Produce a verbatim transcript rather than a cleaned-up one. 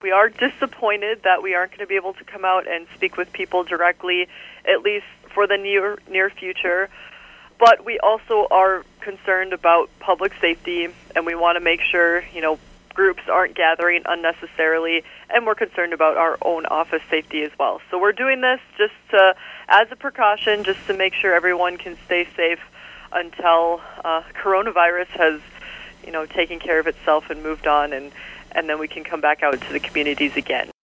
we are disappointed that we aren't going to be able to come out and speak with people directly, at least for the near near future. But we also are concerned about public safety, and we want to make sure, you know, groups aren't gathering unnecessarily, and we're concerned about our own office safety as well. So we're doing this just to, as a precaution, just to make sure everyone can stay safe until uh, coronavirus has, you know, taken care of itself and moved on, and, and then we can come back out to the communities again.